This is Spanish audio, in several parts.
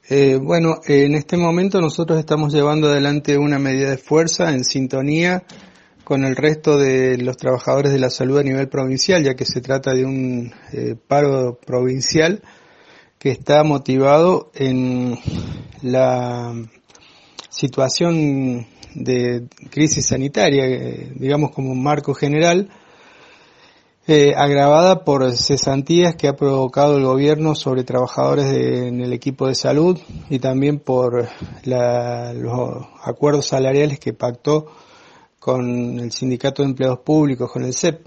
Bueno, en este momento nosotros estamos llevando adelante una medida de fuerza en sintonía con el resto de los trabajadores de la salud a nivel provincial, ya que se trata de un paro provincial que está motivado en la situación de crisis sanitaria, digamos como un marco general, agravada por cesantías que ha provocado el gobierno sobre trabajadores en el equipo de salud y también por los acuerdos salariales que pactó con el Sindicato de Empleados Públicos, con el CEP.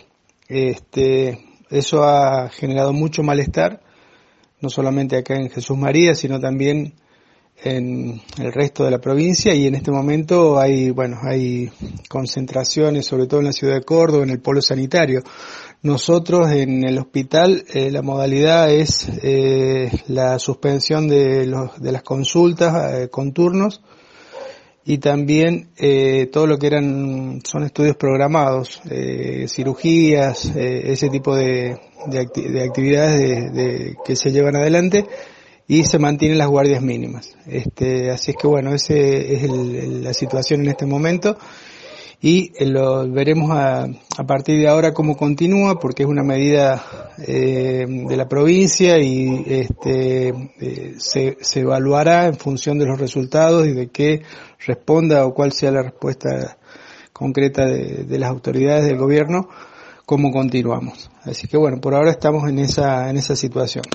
Eso ha generado mucho malestar, no solamente acá en Jesús María, sino también en el resto de la provincia, y en este momento hay concentraciones, sobre todo en la ciudad de Córdoba, en el polo sanitario. Nosotros en el hospital la modalidad es la suspensión de las consultas con turnos, y también todo lo que son estudios programados, cirugías, ese tipo de actividades que se llevan adelante, y se mantienen las guardias mínimas. Así es que bueno, esa es la situación en este momento, y lo veremos a partir de ahora cómo continúa, porque es una medida de la provincia, y se evaluará en función de los resultados y de qué responda o cuál sea la respuesta concreta de las autoridades del gobierno, cómo continuamos. Así que bueno, por ahora estamos en esa situación.